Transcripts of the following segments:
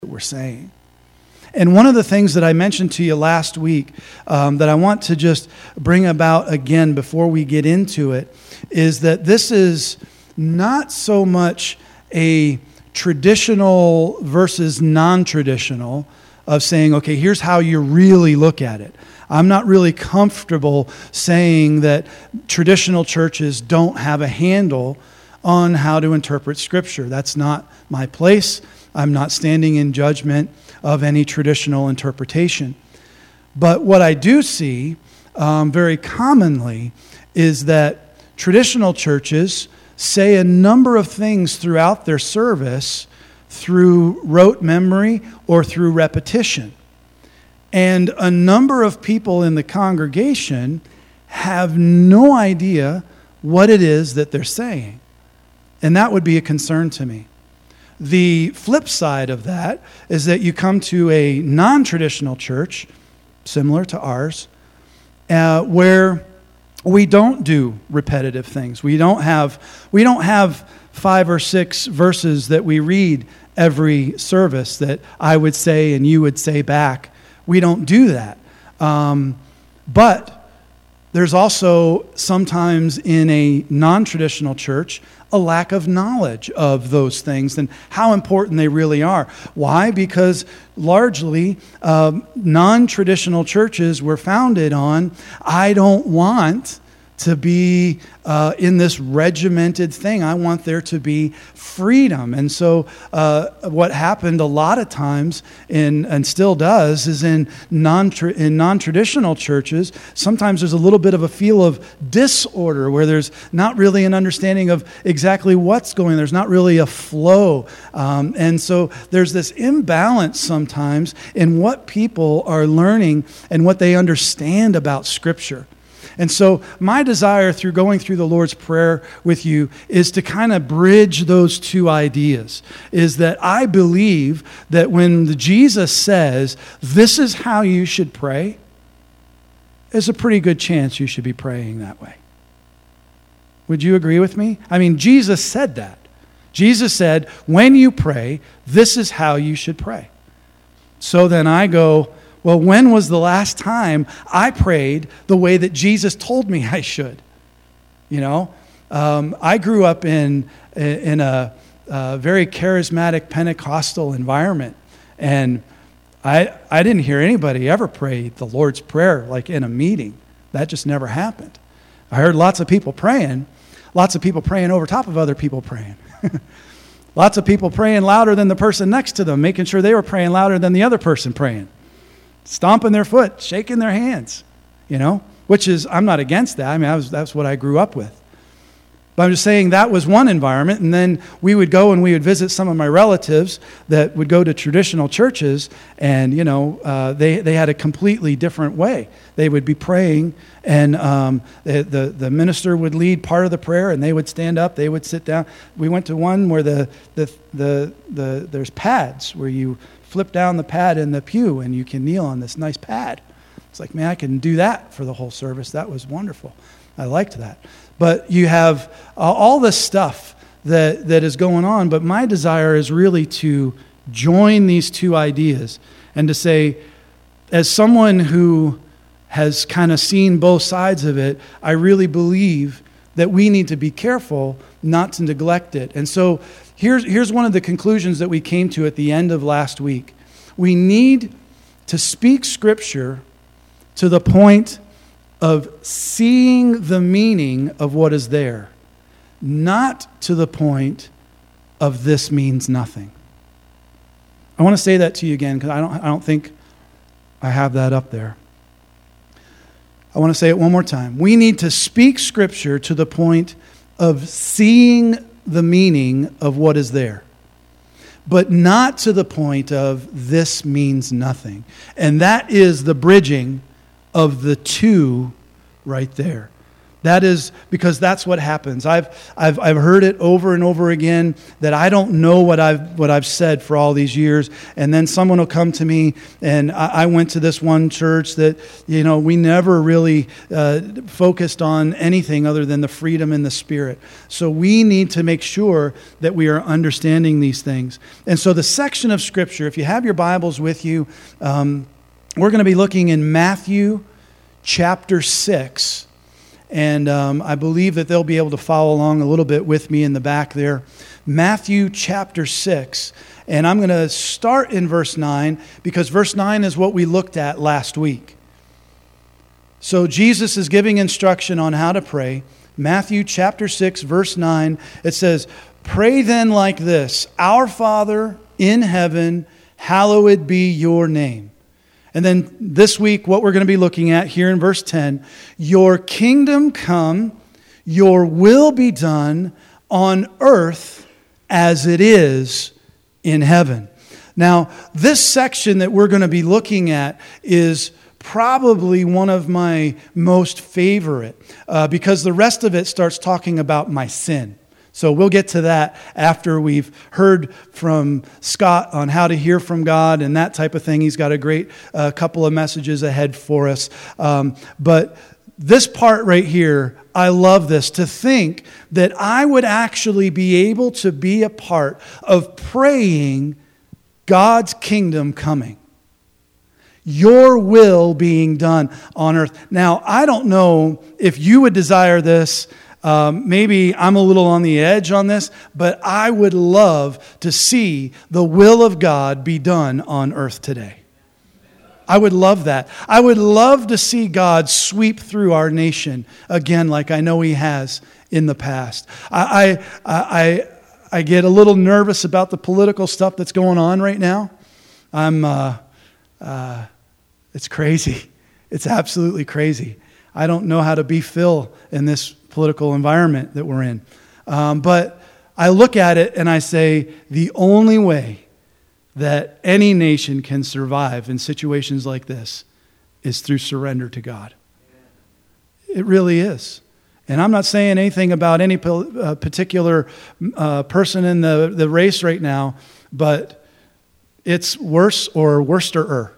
we're saying. And one of the things that I mentioned to you last week that I want to just bring about again before we get into it is that this is not so much a traditional versus non-traditional of saying, okay, here's how you really look at it. I'm not really comfortable saying that traditional churches don't have a handle on how to interpret Scripture. That's not my place. I'm not standing in judgment of any traditional interpretation. But what I do see very commonly is that traditional churches say a number of things throughout their service through rote memory or through repetition. And a number of people in the congregation have no idea what it is that they're saying. And that would be a concern to me. The flip side of that is that you come to a non-traditional church, similar to ours, where we don't do repetitive things. We don't have 5 or 6 verses that we read every service that I would say and you would say back. We don't do that. But there's also sometimes in a non-traditional church a lack of knowledge of those things and how important they really are. Why? Because largely non-traditional churches were founded on, I don't want to be in this regimented thing. I want there to be freedom. And so what happened a lot of times and still does is in non-traditional churches, sometimes there's a little bit of a feel of disorder where there's not really an understanding of exactly what's going on. There's not really a flow. And so there's this imbalance sometimes in what people are learning and what they understand about Scripture. And so my desire through going through the Lord's Prayer with you is to kind of bridge those two ideas. Is that I believe that when Jesus says, this is how you should pray, there's a pretty good chance you should be praying that way. Would you agree with me? I mean, Jesus said that. Jesus said, when you pray, this is how you should pray. So then I go, well, when was the last time I prayed the way that Jesus told me I should? You know, I grew up in a very charismatic Pentecostal environment, and I didn't hear anybody ever pray the Lord's Prayer like in a meeting. That just never happened. I heard lots of people praying over top of other people praying. Lots of people praying louder than the person next to them, making sure they were praying louder than the other person praying. Stomping their foot, shaking their hands, you know, which is, I'm not against that. I mean, that's what I grew up with. But I'm just saying that was one environment, and then we would go and we would visit some of my relatives that would go to traditional churches, and, you know, they had a completely different way. They would be praying, and the minister would lead part of the prayer, and they would stand up, they would sit down. We went to one where there's pads where you flip down the pad in the pew and you can kneel on this nice pad. It's like, man, I can do that for the whole service. That was wonderful. I liked that. But you have all this stuff that is going on, but my desire is really to join these two ideas and to say, as someone who has kind of seen both sides of it, I really believe that we need to be careful not to neglect it. And so Here's one of the conclusions that we came to at the end of last week. We need to speak Scripture to the point of seeing the meaning of what is there, not to the point of this means nothing. I want to say that to you again because I don't think I have that up there. I want to say it one more time. We need to speak Scripture to the point of seeing the meaning of what is there, but not to the point of this means nothing. And that is the bridging of the two right there. That is because that's what happens. I've heard it over and over again that I don't know what I've said for all these years, and then someone will come to me, and I went to this one church that we never really focused on anything other than the freedom in the Spirit. So we need to make sure that we are understanding these things. And so the section of Scripture, if you have your Bibles with you, we're going to be looking in Matthew chapter 6. And I believe that they'll be able to follow along a little bit with me in the back there. Matthew chapter 6. And I'm going to start in verse 9 because verse 9 is what we looked at last week. So Jesus is giving instruction on how to pray. Matthew chapter 6, verse 9. It says, "Pray then like this, Our Father in heaven, hallowed be your name." And then this week, what we're going to be looking at here in verse 10, "Your kingdom come, your will be done on earth as it is in heaven." Now, this section that we're going to be looking at is probably one of my most favorite because the rest of it starts talking about my sin. So we'll get to that after we've heard from Scott on how to hear from God and that type of thing. He's got a great couple of messages ahead for us. But this part right here, I love this, to think that I would actually be able to be a part of praying God's kingdom coming. Your will being done on earth. Now, I don't know if you would desire this. Maybe I'm a little on the edge on this, but I would love to see the will of God be done on earth today. I would love that. I would love to see God sweep through our nation again, like I know He has in the past. I get a little nervous about the political stuff that's going on right now. It's crazy. It's absolutely crazy. I don't know how to be Phil in this political environment that we're in. But I look at it and I say, the only way that any nation can survive in situations like this is through surrender to God. It really is. And I'm not saying anything about any particular person in the race right now, but it's worse or worster,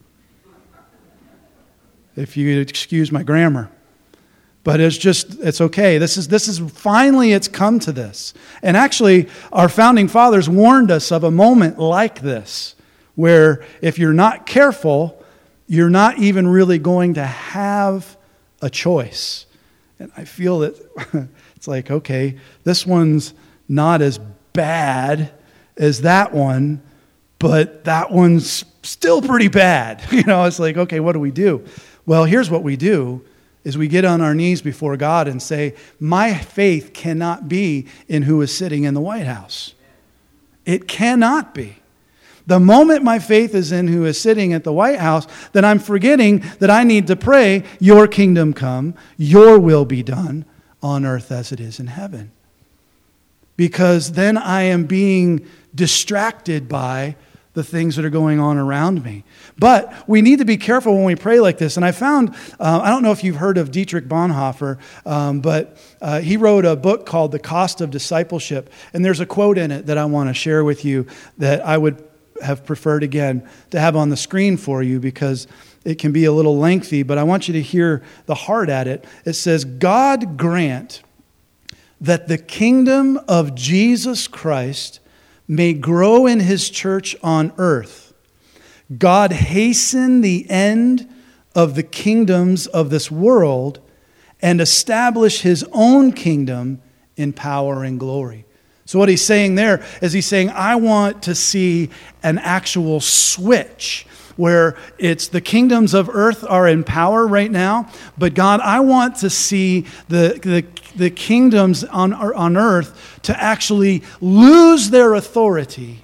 if you excuse my grammar. But it's okay. This is finally it's come to this. And actually, our founding fathers warned us of a moment like this, where if you're not careful, you're not even really going to have a choice. And I feel that it's like, okay, this one's not as bad as that one, but that one's still pretty bad. It's like, okay, what do we do? Well, here's what we do. Is we get on our knees before God and say, my faith cannot be in who is sitting in the White House. It cannot be. The moment my faith is in who is sitting at the White House, then I'm forgetting that I need to pray, your kingdom come, your will be done on earth as it is in heaven. Because then I am being distracted by the things that are going on around me. But we need to be careful when we pray like this. And I found, I don't know if you've heard of Dietrich Bonhoeffer, but he wrote a book called The Cost of Discipleship. And there's a quote in it that I want to share with you that I would have preferred, again, to have on the screen for you because it can be a little lengthy, but I want you to hear the heart at it. It says, "God grant that the kingdom of Jesus Christ may grow in His church on earth. God hasten the end of the kingdoms of this world and establish His own kingdom in power and glory." So what he's saying there is he's saying, I want to see an actual switch where it's the kingdoms of earth are in power right now, but God, I want to see the kingdoms on earth to actually lose their authority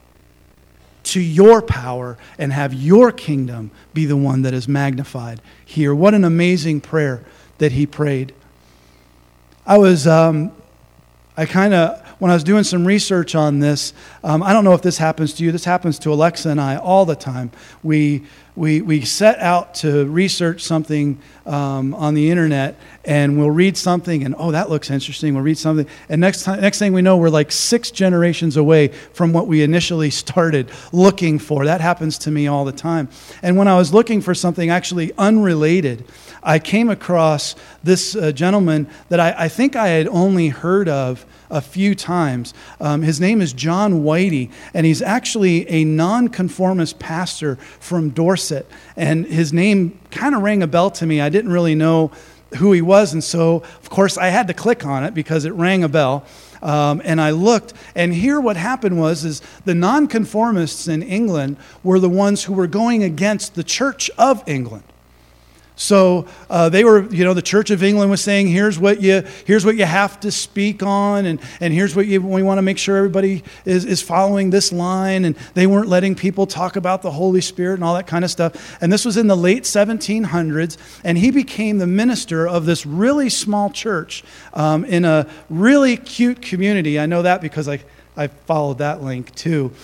to your power and have your kingdom be the one that is magnified here. What an amazing prayer that he prayed. when I was doing some research on this, I don't know if this happens to you. This happens to Alexa and I all the time. We set out to research something on the internet, and we'll read something, and that looks interesting. We'll read something, and next thing we know, we're like 6 generations away from what we initially started looking for. That happens to me all the time. And when I was looking for something actually unrelated, I came across this gentleman that I think I had only heard of a few times. His name is John Whitey, and he's actually a nonconformist pastor from Dorset. And his name kind of rang a bell to me. I didn't really know who he was, and so, of course, I had to click on it because it rang a bell. And I looked, and here what happened was the nonconformists in England were the ones who were going against the Church of England. So they were, the Church of England was saying, here's what you have to speak on, and here's what we want to make sure everybody is following this line, and they weren't letting people talk about the Holy Spirit and all that kind of stuff. And this was in the late 1700s, and he became the minister of this really small church in a really cute community. I know that because I followed that link too.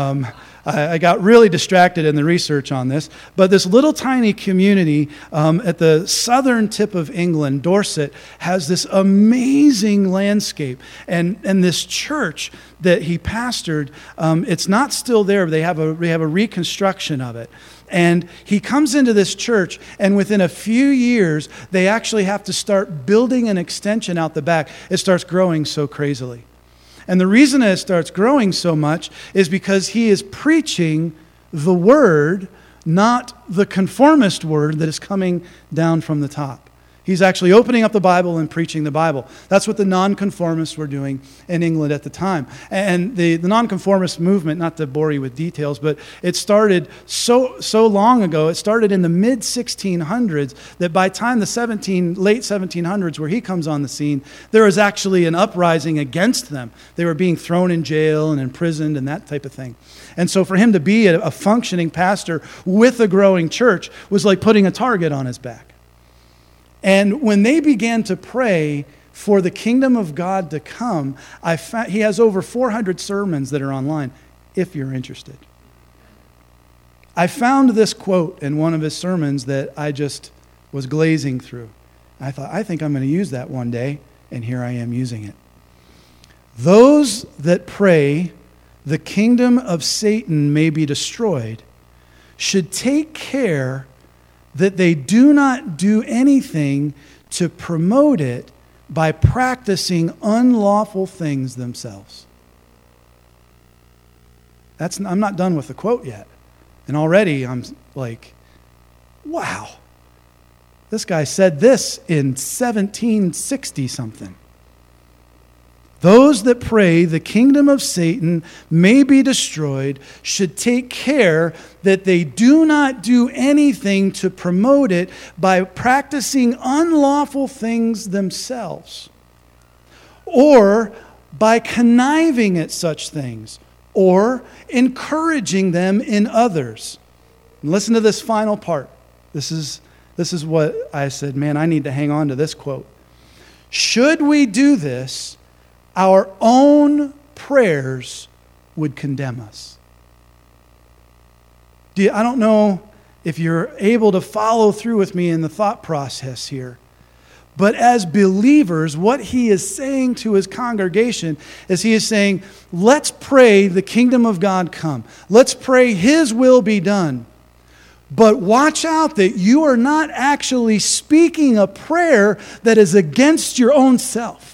I got really distracted in the research on this, but this little tiny community at the southern tip of England, Dorset, has this amazing landscape. And this church that he pastored, it's not still there. They have a reconstruction of it. And he comes into this church, and within a few years, they actually have to start building an extension out the back. It starts growing so crazily. And the reason it starts growing so much is because he is preaching the word, not the conformist word that is coming down from the top. He's actually opening up the Bible and preaching the Bible. That's what the nonconformists were doing in England at the time. And the nonconformist movement, not to bore you with details, but it started so long ago. It started in the mid-1600s that by the time the late 1700s, where he comes on the scene, there was actually an uprising against them. They were being thrown in jail and imprisoned and that type of thing. And so for him to be a functioning pastor with a growing church was like putting a target on his back. And when they began to pray for the kingdom of God to come, he has over 400 sermons that are online, if you're interested. I found this quote in one of his sermons that I just was glazing through. I thought, I think I'm going to use that one day, and here I am using it. Those that pray the kingdom of Satan may be destroyed should take care that they do not do anything to promote it by practicing unlawful things themselves. I'm not done with the quote yet. And already I'm like, wow. This guy said this in 1760 something. Those that pray the kingdom of Satan may be destroyed should take care that they do not do anything to promote it by practicing unlawful things themselves, or by conniving at such things, or encouraging them in others. And listen to this final part. This is what I said, man, I need to hang on to this quote. Should we do this, our own prayers would condemn us. I don't know if you're able to follow through with me in the thought process here, but as believers, what he is saying to his congregation is he is saying, let's pray the kingdom of God come. Let's pray his will be done. But watch out that you are not actually speaking a prayer that is against your own self.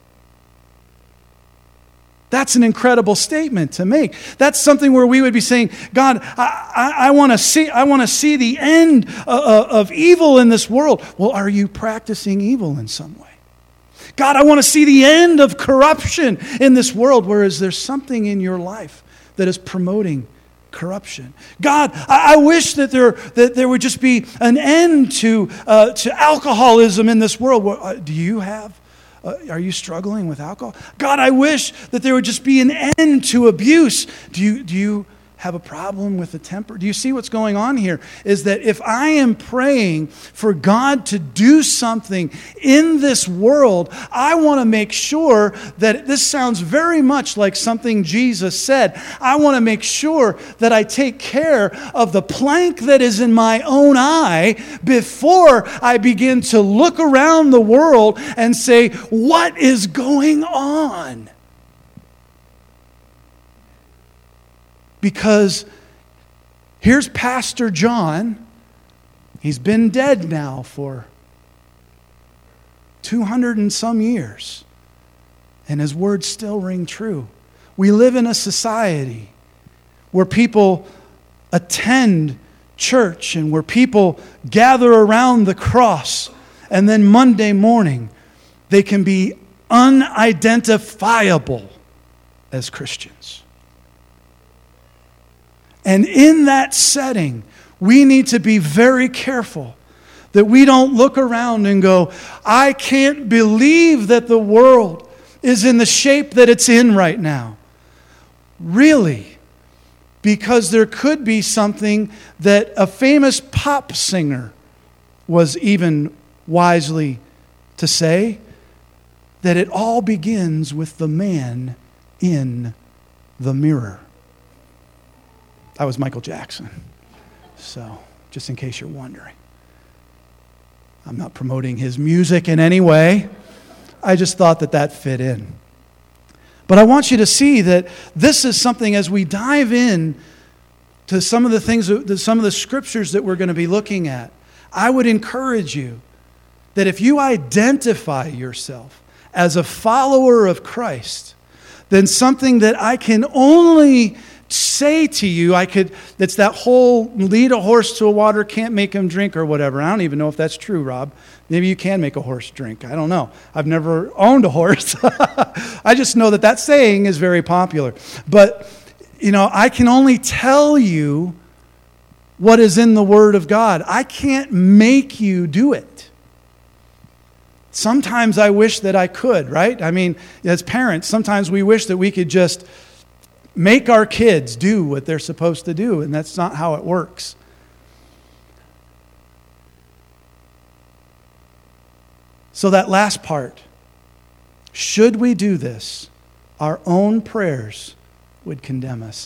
That's an incredible statement to make. That's something where we would be saying, God, I want to see the end of evil in this world. Well, are you practicing evil in some way? God, I want to see the end of corruption in this world, whereas there's something in your life that is promoting corruption. God, I wish that there would just be an end to alcoholism in this world. Do you have? Are you struggling with alcohol? God, I wish that there would just be an end to abuse. Do you have a problem with the temper? Do you see what's going on here? Is that if I am praying for God to do something in this world, I want to make sure that this sounds very much like something Jesus said. I want to make sure that I take care of the plank that is in my own eye before I begin to look around the world and say, what is going on? Because here's Pastor John. He's been dead now for 200 and some years. And his words still ring true. We live in a society where people attend church and where people gather around the cross, and then Monday morning they can be unidentifiable as Christians. And in that setting, we need to be very careful that we don't look around and go, I can't believe that the world is in the shape that it's in right now. Really? Because there could be something that a famous pop singer was even wisely to say, that it all begins with the man in the mirror. That was Michael Jackson. So, just in case you're wondering. I'm not promoting his music in any way. I just thought that fit in. But I want you to see that this is something, as we dive in to some of the things, some of the scriptures that we're going to be looking at, I would encourage you that if you identify yourself as a follower of Christ, then something that I can only say to you, it's that whole lead a horse to a water, can't make him drink or whatever. I don't even know if that's true, Rob. Maybe you can make a horse drink. I don't know. I've never owned a horse. I just know that saying is very popular. But, I can only tell you what is in the Word of God. I can't make you do it. Sometimes I wish that I could, right? I mean, as parents, sometimes we wish that we could just make our kids do what they're supposed to do, and that's not how it works. So that last part, should we do this, our own prayers would condemn us.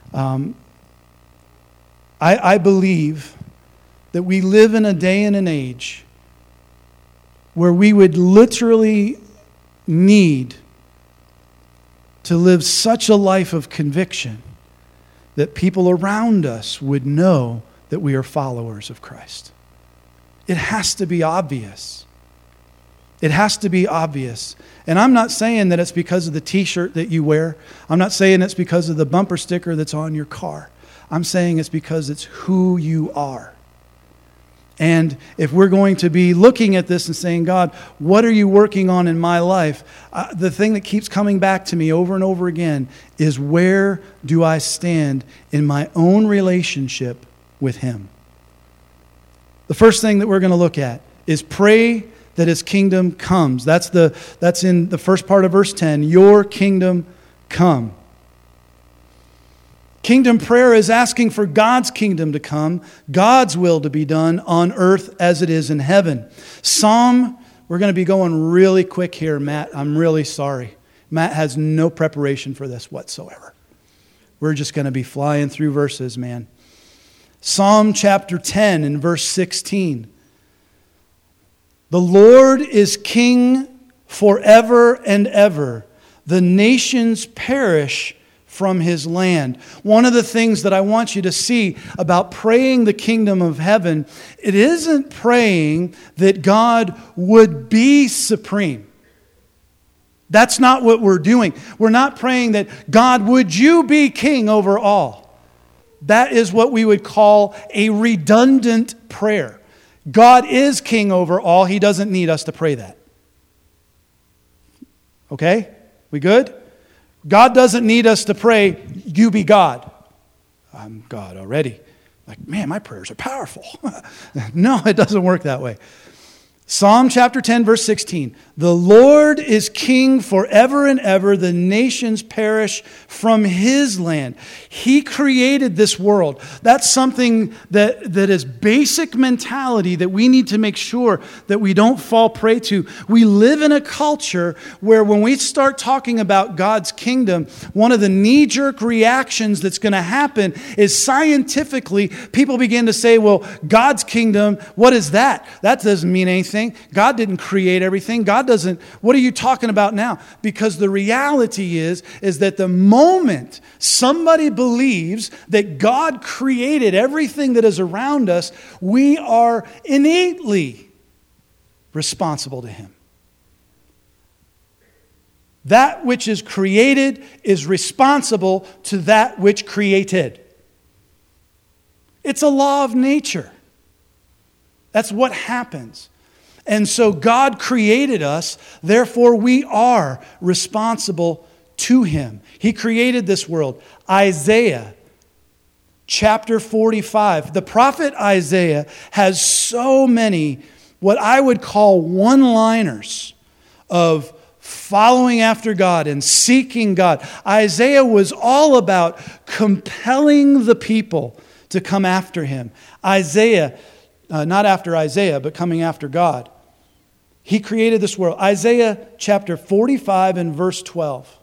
I believe that we live in a day and an age where we would literally need to live such a life of conviction that people around us would know that we are followers of Christ. It has to be obvious. It has to be obvious. And I'm not saying that it's because of the t-shirt that you wear. I'm not saying it's because of the bumper sticker that's on your car. I'm saying it's because it's who you are. And if we're going to be looking at this and saying, God, what are you working on in my life? The thing that keeps coming back to me over and over again is, where do I stand in my own relationship with Him? The first thing that we're going to look at is pray that His kingdom comes. That's in the first part of verse 10. Your kingdom come. Kingdom prayer is asking for God's kingdom to come, God's will to be done on earth as it is in heaven. We're going to be going really quick here, Matt. I'm really sorry. Matt has no preparation for this whatsoever. We're just going to be flying through verses, man. Psalm chapter 10 and verse 16. The Lord is king forever and ever. The nations perish from His land. One of the things that I want you to see about praying the kingdom of heaven, it isn't praying that God would be supreme. That's not what we're doing. We're not praying that, God, would you be king over all? That is what we would call a redundant prayer. God is king over all. He doesn't need us to pray that. Okay? We good? God doesn't need us to pray, you be God. I'm God already. Like, man, my prayers are powerful. No, it doesn't work that way. Psalm chapter 10, verse 16. The Lord is king forever and ever. The nations perish from his land. He created this world. That's something that is basic mentality that we need to make sure that we don't fall prey to. We live in a culture where when we start talking about God's kingdom, one of the knee-jerk reactions that's going to happen is scientifically people begin to say, well, God's kingdom, what is that? That doesn't mean anything. God didn't create everything. God doesn't. What are you talking about now? Because the reality is that the moment somebody believes that God created everything that is around us, we are innately responsible to him. That which is created is responsible to that which created. It's a law of nature. That's what happens. And so God created us, therefore we are responsible to him. He created this world. Isaiah chapter 45. The prophet Isaiah has so many, what I would call one-liners of following after God and seeking God. Isaiah was all about compelling the people to come after him. Isaiah, not after Isaiah, but coming after God. He created this world. Isaiah chapter 45 and verse 12.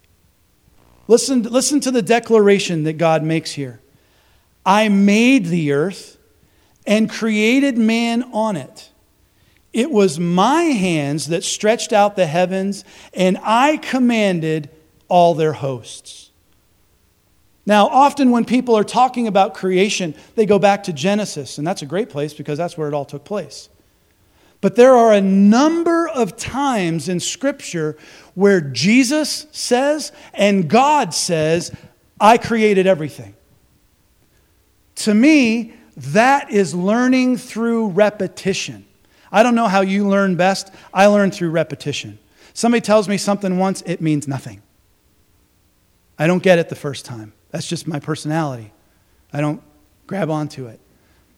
Listen to the declaration that God makes here. I made the earth and created man on it. It was my hands that stretched out the heavens, and I commanded all their hosts. Now, often when people are talking about creation, they go back to Genesis, and that's a great place because that's where it all took place. But there are a number of times in Scripture where Jesus says and God says, I created everything. To me, that is learning through repetition. I don't know how you learn best. I learn through repetition. Somebody tells me something once, it means nothing. I don't get it the first time. That's just my personality. I don't grab onto it.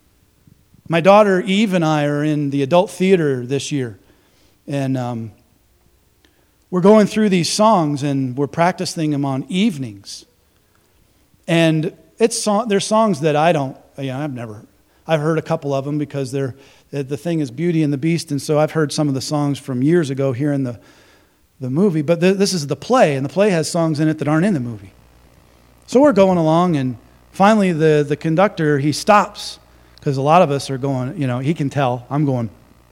My daughter Eve and I are in the adult theater this year. And we're going through these songs and we're practicing them on evenings. And they're songs that I've heard a couple of them because the thing is Beauty and the Beast. And so I've heard some of the songs from years ago here in the movie. But this is the play, and the play has songs in it that aren't in the movie. So we're going along, and finally the conductor, he stops. Because a lot of us are going, he can tell. I'm going,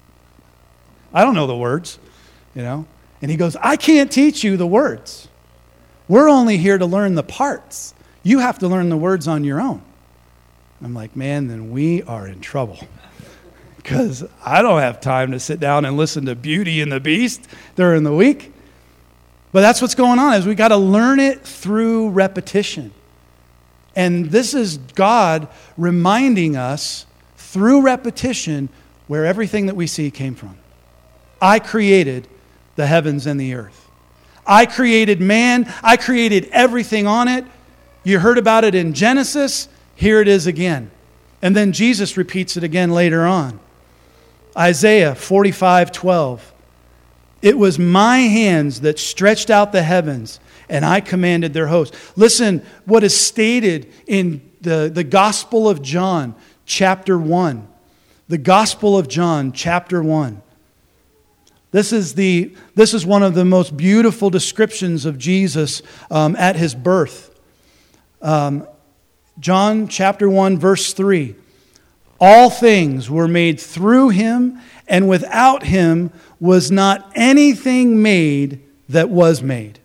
I don't know the words, And he goes, I can't teach you the words. We're only here to learn the parts. You have to learn the words on your own. I'm like, man, then we are in trouble. Because I don't have time to sit down and listen to Beauty and the Beast during the week. But that's what's going on, is we got to learn it through repetition. And this is God reminding us through repetition where everything that we see came from. I created the heavens and the earth. I created man. I created everything on it. You heard about it in Genesis. Here it is again. And then Jesus repeats it again later on. Isaiah 45:12. It was my hands that stretched out the heavens, and I commanded their host. Listen, what is stated in the Gospel of John, chapter 1. The Gospel of John, chapter 1. This is one of the most beautiful descriptions of Jesus at his birth. John chapter 1, verse 3. All things were made through him, and without him was not anything made that was made.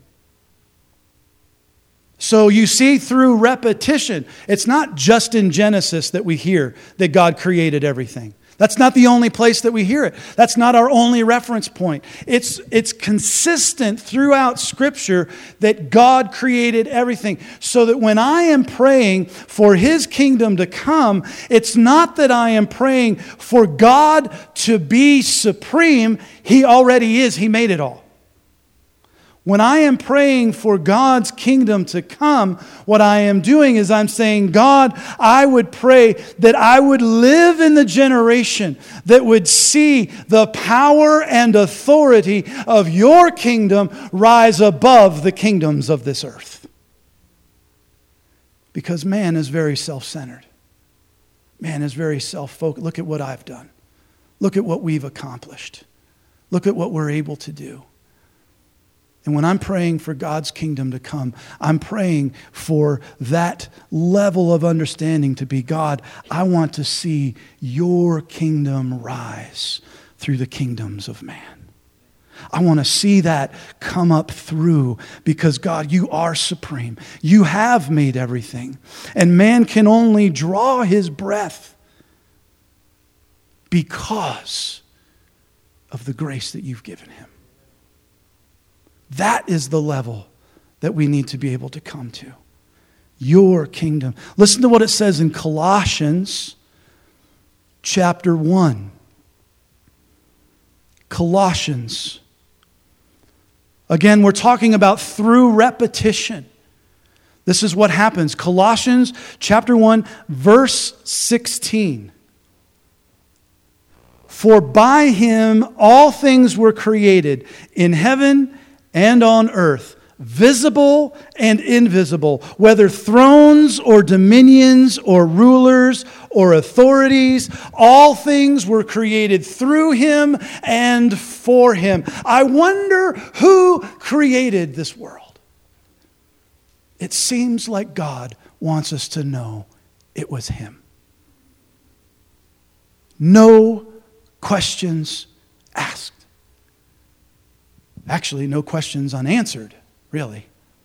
So you see through repetition, it's not just in Genesis that we hear that God created everything. That's not the only place that we hear it. That's not our only reference point. It's consistent throughout Scripture that God created everything. So that when I am praying for His kingdom to come, it's not that I am praying for God to be supreme. He already is. He made it all. When I am praying for God's kingdom to come, what I am doing is I'm saying, God, I would pray that I would live in the generation that would see the power and authority of your kingdom rise above the kingdoms of this earth. Because man is very self-centered. Man is very self-focused. Look at what I've done. Look at what we've accomplished. Look at what we're able to do. And when I'm praying for God's kingdom to come, I'm praying for that level of understanding to be, God, I want to see your kingdom rise through the kingdoms of man. I want to see that come up through because, God, you are supreme. You have made everything. And man can only draw his breath because of the grace that you've given him. That is the level that we need to be able to come to. Your kingdom. Listen to what it says in Colossians chapter 1. Colossians. Again, we're talking about through repetition. This is what happens. Colossians chapter 1, verse 16. For by him all things were created in heaven and on earth, visible and invisible, whether thrones or dominions or rulers or authorities, all things were created through him and for him. I wonder who created this world. It seems like God wants us to know it was him. No questions asked. Actually, no questions unanswered, really.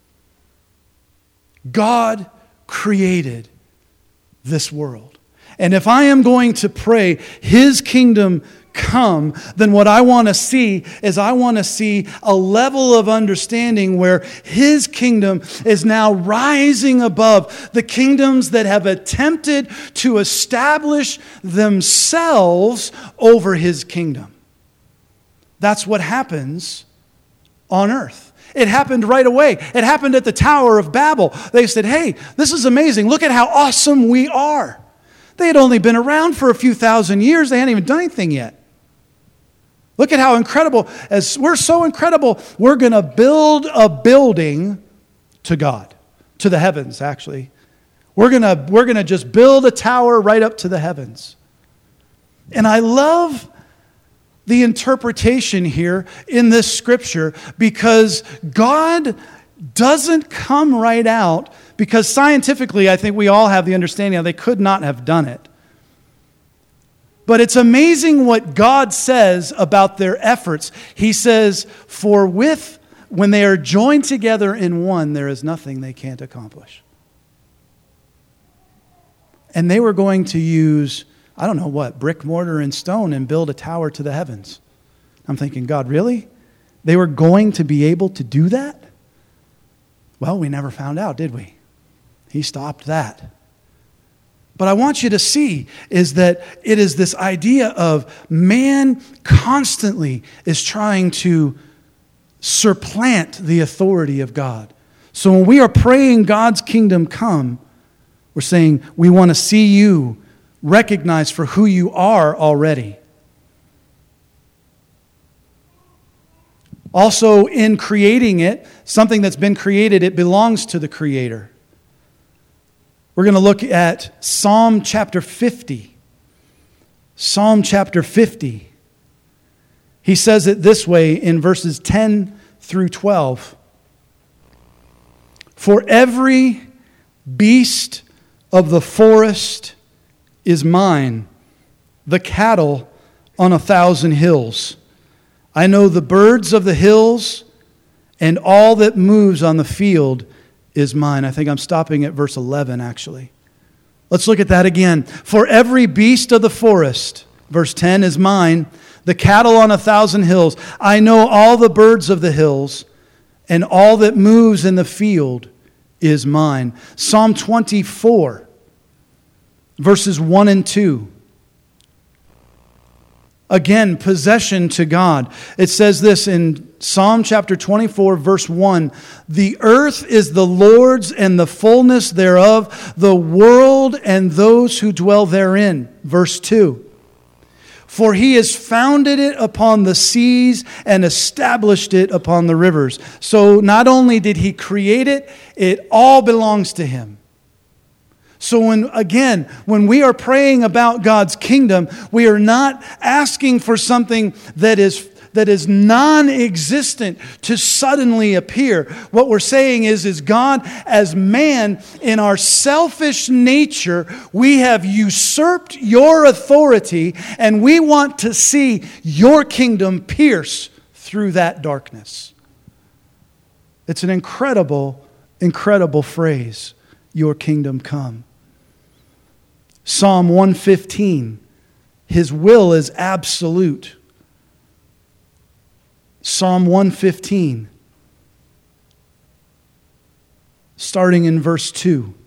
God created this world. And if I am going to pray his kingdom come, then what I want to see is I want to see a level of understanding where his kingdom is now rising above the kingdoms that have attempted to establish themselves over his kingdom. That's what happens on earth. It happened right away. It happened at the Tower of Babel. They said, hey, this is amazing. Look at how awesome we are. They had only been around for a few thousand years. They hadn't even done anything yet. Look at how incredible. As we're so incredible, we're going to build a building to God, to the heavens, actually. We're going to just build a tower right up to the heavens. And I love the interpretation here in this scripture because God doesn't come right out, because scientifically I think we all have the understanding that they could not have done it. But it's amazing what God says about their efforts. He says, when they are joined together in one, there is nothing they can't accomplish. And they were going to use, I don't know what, brick, mortar, and stone and build a tower to the heavens. I'm thinking, God, really? They were going to be able to do that? Well, we never found out, did we? He stopped that. But I want you to see is that it is this idea of man constantly is trying to supplant the authority of God. So when we are praying God's kingdom come, we're saying we want to see you recognized for who you are already. Also, in creating it, something that's been created, it belongs to the Creator. We're going to look at Psalm chapter 50. Psalm chapter 50. He says it this way in verses 10 through 12. For every beast of the forest is mine, the cattle on 1,000 hills. I know the birds of the hills, and all that moves on the field is mine. I think I'm stopping at verse 11, actually. Let's look at that again. For every beast of the forest, verse 10, is mine, the cattle on 1,000 hills. I know all the birds of the hills, and all that moves in the field is mine. Psalm 24, verses 1 and 2. Again, possession to God. It says this in Psalm chapter 24, verse 1. The earth is the Lord's and the fullness thereof, the world and those who dwell therein. Verse 2. For He has founded it upon the seas and established it upon the rivers. So not only did He create it, it all belongs to Him. So when we are praying about God's kingdom, we are not asking for something that is non-existent to suddenly appear. What we're saying is God, as man, in our selfish nature, we have usurped your authority, and we want to see your kingdom pierce through that darkness. It's an incredible, incredible phrase, your kingdom come. Psalm 115, His will is absolute. Psalm 115, starting in verse 2.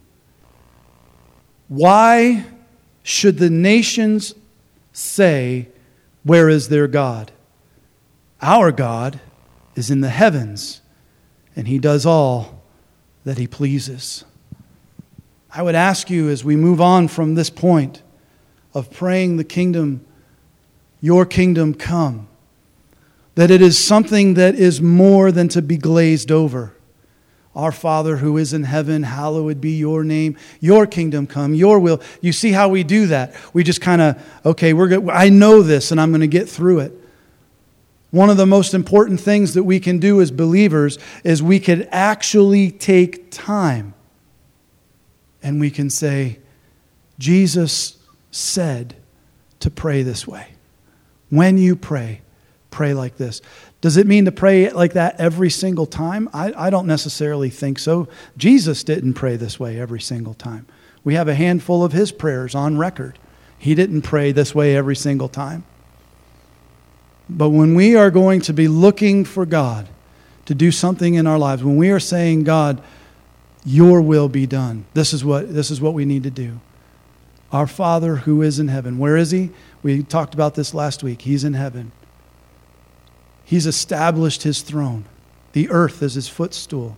Why should the nations say, where is their God? Our God is in the heavens, and He does all that He pleases. I would ask you, as we move on from this point of praying the kingdom, your kingdom come, that it is something that is more than to be glazed over. Our Father who is in heaven, hallowed be your name. Your kingdom come, your will. You see how we do that? We just kind of, okay, I know this and I'm going to get through it. One of the most important things that we can do as believers is we could actually take time and we can say, Jesus said to pray this way. When you pray, pray like this. Does it mean to pray like that every single time? I don't necessarily think so. Jesus didn't pray this way every single time. We have a handful of His prayers on record. He didn't pray this way every single time. But when we are going to be looking for God to do something in our lives, when we are saying, God, your will be done, this is what we need to do. Our Father who is in heaven. Where is He? We talked about this last week. He's in heaven. He's established His throne. The earth is His footstool.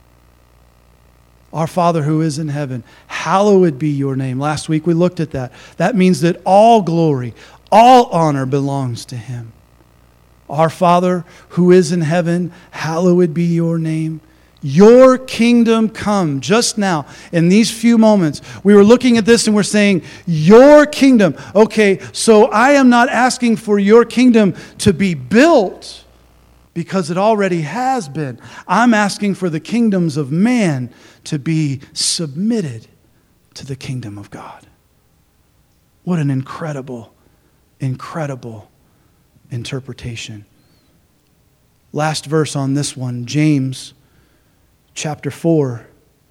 Our Father who is in heaven, hallowed be your name. Last week we looked at that. That means that all glory, all honor belongs to Him. Our Father who is in heaven, hallowed be your name. Your kingdom come. Just now, in these few moments, we were looking at this and we're saying, your kingdom. Okay, so I am not asking for your kingdom to be built because it already has been. I'm asking for the kingdoms of man to be submitted to the kingdom of God. What an incredible, incredible interpretation. Last verse on this one, James chapter 4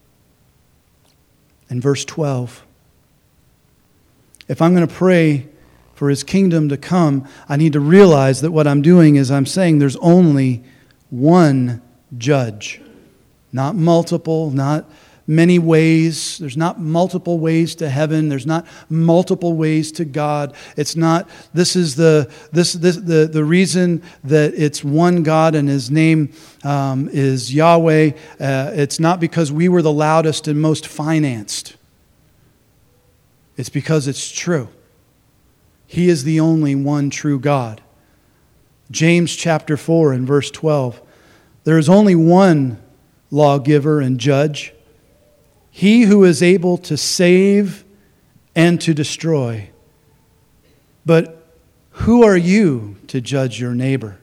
and verse 12. If I'm going to pray for His kingdom to come, I need to realize that what I'm doing is I'm saying there's only one judge. Not multiple, not many ways. There's not multiple ways to heaven. There's not multiple ways to God. It's not, this is the reason that it's one God and His name is Yahweh. It's not because we were the loudest and most financed. It's because it's true. He is the only one true God. James chapter 4 and verse 12. There is only one lawgiver and judge, He who is able to save and to destroy. But who are you to judge your neighbor?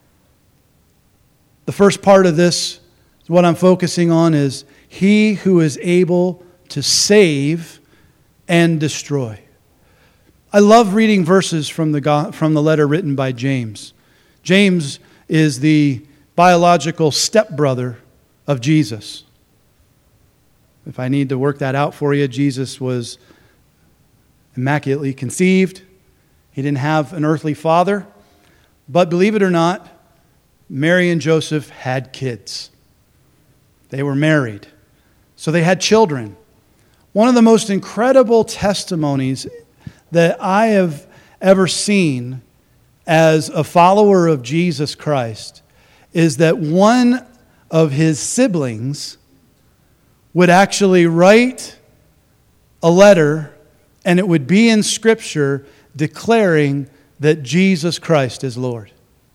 The first part of this, what I'm focusing on, is He who is able to save and destroy. I love reading verses from the letter written by James. James is the biological stepbrother of Jesus. If I need to work that out for you, Jesus was immaculately conceived. He didn't have an earthly father. But believe it or not, Mary and Joseph had kids. They were married. So they had children. One of the most incredible testimonies that I have ever seen as a follower of Jesus Christ is that one of his siblings would actually write a letter, and it would be in Scripture declaring that Jesus Christ is Lord.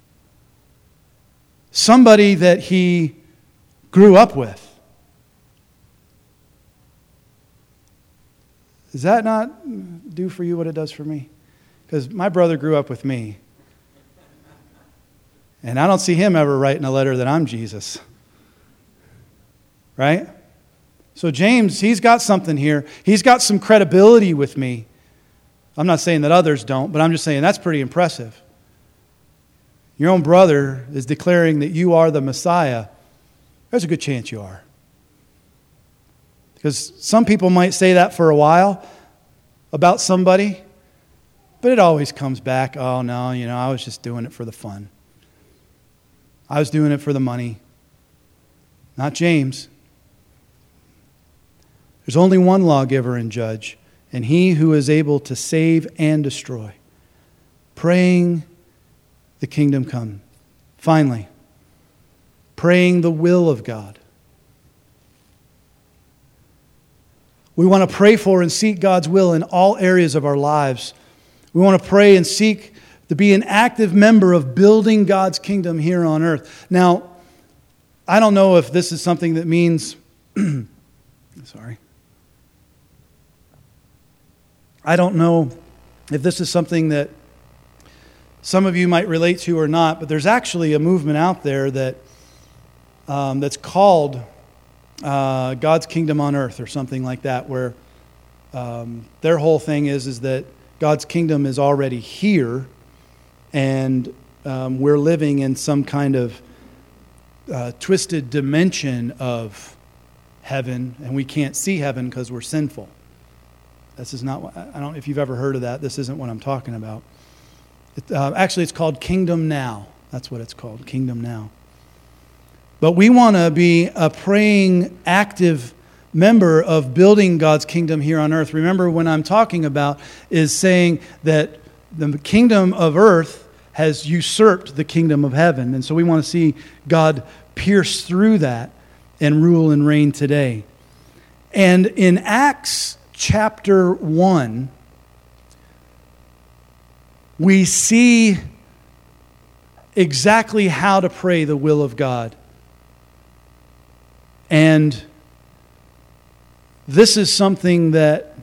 Somebody that he grew up with. Does that not do for you what it does for me? Because my brother grew up with me. And I don't see him ever writing a letter that I'm Jesus. Right? So James, he's got something here. He's got some credibility with me. I'm not saying that others don't, but I'm just saying that's pretty impressive. Your own brother is declaring that you are the Messiah. There's a good chance you are. Because some people might say that for a while about somebody, but it always comes back, oh no, I was just doing it for the fun. I was doing it for the money. Not James. There's only one lawgiver and judge, and he who is able to save and destroy. Praying the kingdom come. Finally, praying the will of God. We want to pray for and seek God's will in all areas of our lives. We want to pray and seek to be an active member of building God's kingdom here on earth. Now, I don't know if this is something that means... sorry. I don't know if this is something that some of you might relate to or not, but there's actually a movement out there that that's called God's Kingdom on Earth or something like that, where their whole thing is that God's kingdom is already here, and we're living in some kind of twisted dimension of heaven, and we can't see heaven because we're sinful. This is not. I don't know if you've ever heard of that. This isn't what I'm talking about. Actually, it's called Kingdom Now. That's what it's called, Kingdom Now. But we want to be a praying, active member of building God's kingdom here on earth. Remember, what I'm talking about is saying that the kingdom of earth has usurped the kingdom of heaven. And so we want to see God pierce through that and rule and reign today. And in Acts chapter 1, we see exactly how to pray the will of God. And this is something that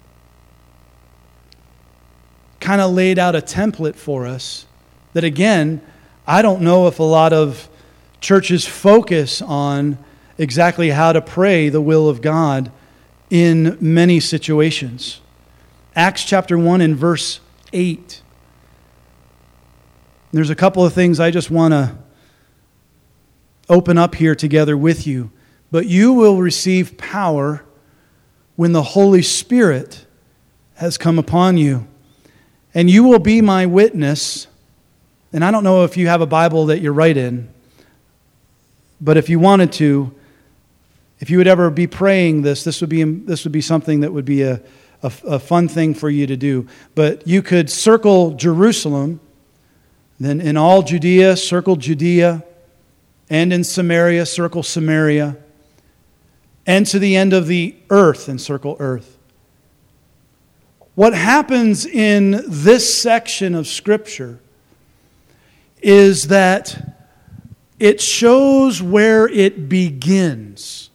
kind of laid out a template for us that, again, I don't know if a lot of churches focus on exactly how to pray the will of God in many situations. Acts chapter 1 and verse 8. There's a couple of things I just want to open up here together with you. But you will receive power when the Holy Spirit has come upon you. And you will be my witness. And I don't know if you have a Bible that you write in, but if you wanted to, if you would ever be praying this would be something that would be a fun thing for you to do. But you could circle Jerusalem, then in all Judea, circle Judea, and in Samaria, circle Samaria, and to the end of the earth, and circle earth. What happens in this section of Scripture is that it shows where it begins,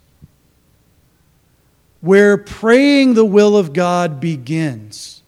where praying the will of God begins.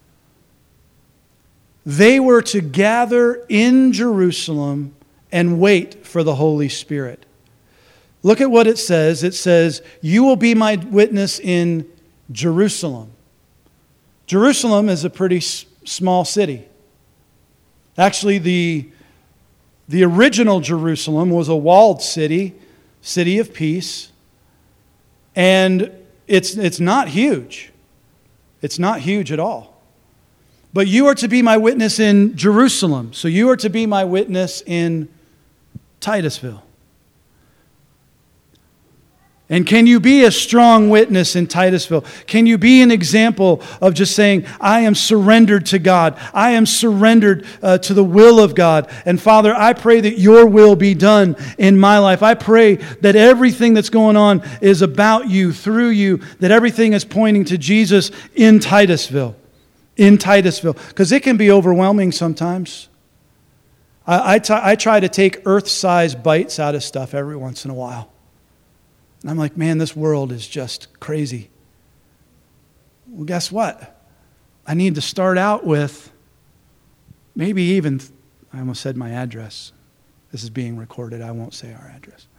They were to gather in Jerusalem and wait for the Holy Spirit. Look at what it says. It says, you will be my witness in Jerusalem. Jerusalem is a pretty small city. Actually, the original Jerusalem was a walled city, city of peace, and it's not huge. It's not huge at all. But you are to be my witness in Jerusalem. So you are to be my witness in Titusville. And can you be a strong witness in Titusville? Can you be an example of just saying, I am surrendered to God. I am surrendered to the will of God. And Father, I pray that your will be done in my life. I pray that everything that's going on is about you, through you, that everything is pointing to Jesus in Titusville. In Titusville. Because it can be overwhelming sometimes. I try to take earth-sized bites out of stuff every once in a while. And I'm like, man, this world is just crazy. Well, guess what? I need to start out with maybe even, I almost said my address. This is being recorded. I won't say our address.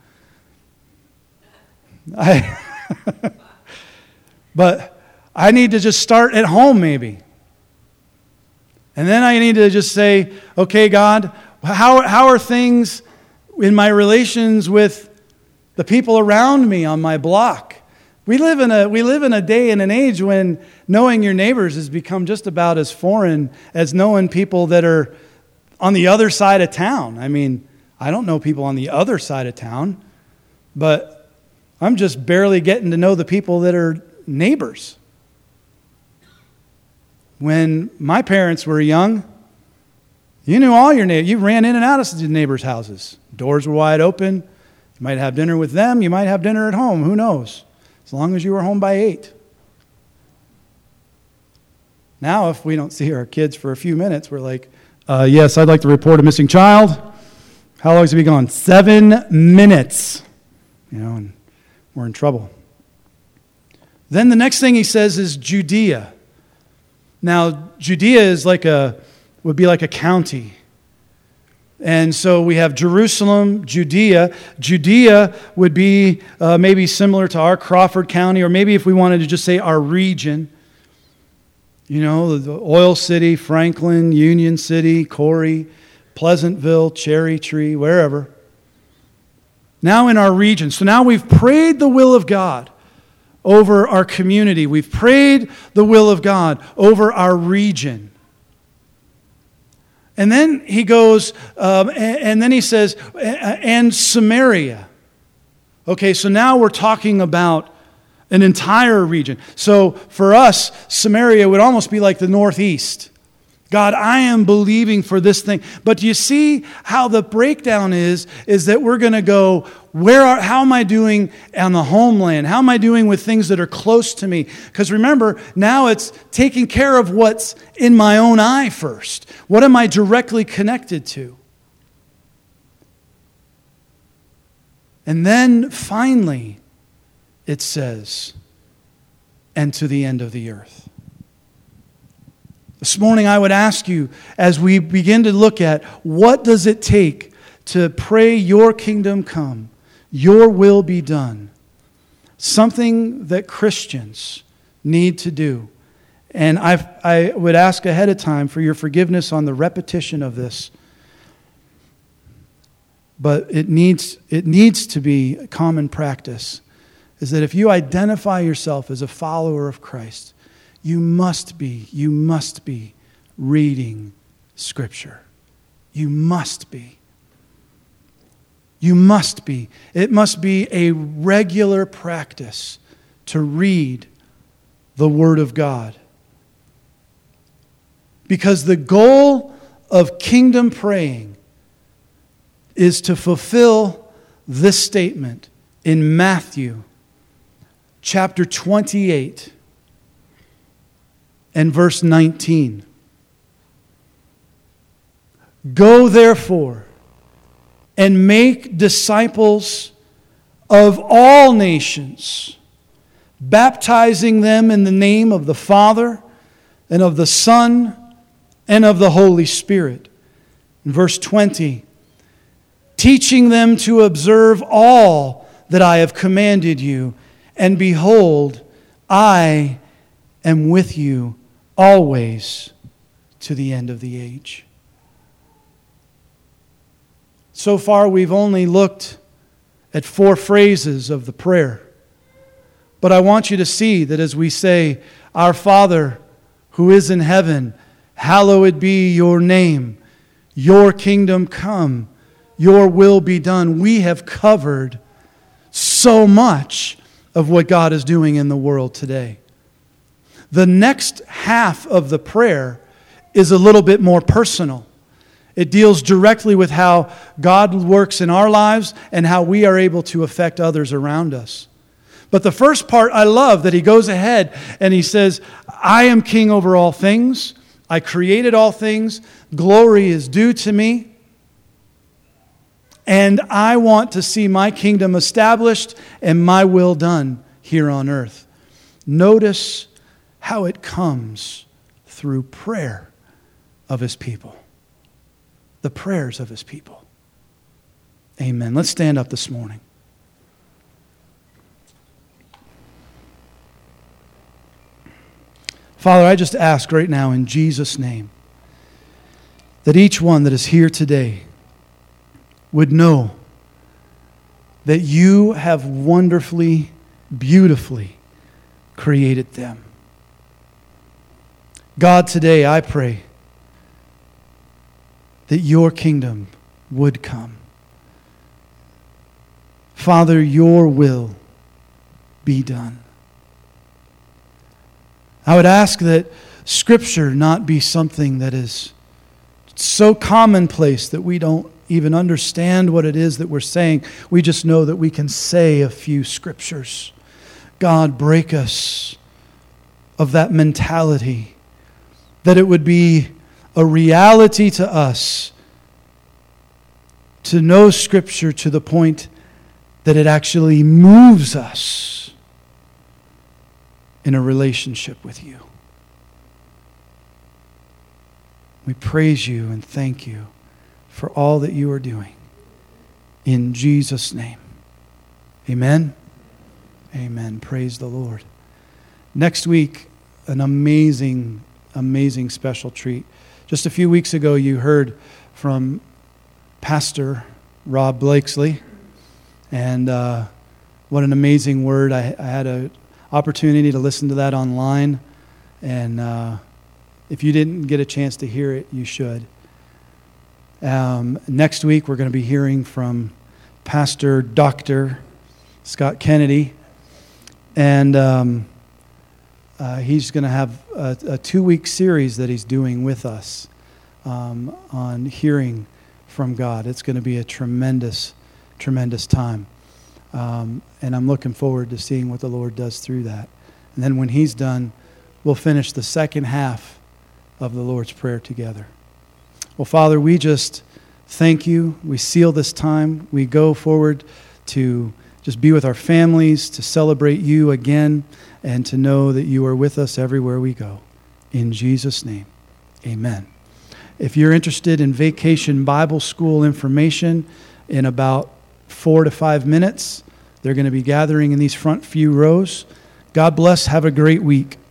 But I need to just start at home maybe. And then I need to just say, okay, God, how are things in my relations with the people around me on my block? We live in a day and an age when knowing your neighbors has become just about as foreign as knowing people that are on the other side of town. I mean, I don't know people on the other side of town, but I'm just barely getting to know the people that are neighbors. When my parents were young, you knew all your neighbors. You ran in and out of the neighbors' houses. Doors were wide open. You might have dinner with them. You might have dinner at home. Who knows? As long as you were home by 8. Now, if we don't see our kids for a few minutes, we're like, yes, I'd like to report a missing child. How long has he been gone? 7 minutes. And we're in trouble. Then the next thing he says is Judea. Now, Judea is would be like a county. And so we have Jerusalem, Judea. Judea would be maybe similar to our Crawford County, or maybe if we wanted to just say our region. The Oil City, Franklin, Union City, Corey, Pleasantville, Cherry Tree, wherever. Now in our region. So now we've prayed the will of God over our community. We've prayed the will of God over our region. And then he goes, and then he says, and Samaria. Okay, so now we're talking about an entire region. So for us, Samaria would almost be like the Northeast. God, I am believing for this thing. But do you see how the breakdown is that we're going to go, how am I doing on the homeland? How am I doing with things that are close to me? Because remember, now it's taking care of what's in my own eye first. What am I directly connected to? And then finally, it says, and to the end of the earth. This morning I would ask you, as we begin to look at what does it take to pray your kingdom come, your will be done, something that Christians need to do. And I would ask ahead of time for your forgiveness on the repetition of this. But it needs to be a common practice, is that if you identify yourself as a follower of Christ, you must be reading Scripture. You must be. You must be. It must be a regular practice to read the Word of God. Because the goal of kingdom praying is to fulfill this statement in Matthew chapter 28 and verse 19. Go therefore and make disciples of all nations, baptizing them in the name of the Father and of the Son and of the Holy Spirit. In verse 20, teaching them to observe all that I have commanded you, and behold, I am with you always to the end of the age. So far, we've only looked at 4 phrases of the prayer. But I want you to see that as we say, Our Father who is in heaven, hallowed be your name. Your kingdom come. Your will be done. We have covered so much of what God is doing in the world today. The next half of the prayer is a little bit more personal. It deals directly with how God works in our lives and how we are able to affect others around us. But the first part, I love that he goes ahead and he says, I am king over all things. I created all things. Glory is due to me. And I want to see my kingdom established and my will done here on earth. Notice how it comes through prayer of his people. The prayers of his people. Amen. Let's stand up this morning. Father, I just ask right now in Jesus' name that each one that is here today would know that you have wonderfully, beautifully created them. God, today I pray that your kingdom would come. Father, your will be done. I would ask that Scripture not be something that is so commonplace that we don't even understand what it is that we're saying. We just know that we can say a few Scriptures. God, break us of that mentality, that it would be a reality to us to know Scripture to the point that it actually moves us in a relationship with you. We praise you and thank you for all that you are doing. In Jesus' name. Amen. Amen. Praise the Lord. Next week, an amazing special treat. Just a few weeks ago, you heard from Pastor Rob Blakesley, and what an amazing word. I had an opportunity to listen to that online, and if you didn't get a chance to hear it, you should. Next week, we're going to be hearing from Pastor Dr. Scott Kennedy, and he's going to have a 2-week series that he's doing with us on hearing from God. It's going to be a tremendous time. And I'm looking forward to seeing what the Lord does through that. And then when he's done, we'll finish the second half of the Lord's Prayer together. Well, Father, we just thank you. We seal this time. We go forward to just be with our families, to celebrate you again, and to know that you are with us everywhere we go. In Jesus' name, amen. If you're interested in Vacation Bible School information, in about 4 to 5 minutes, they're going to be gathering in these front few rows. God bless. Have a great week.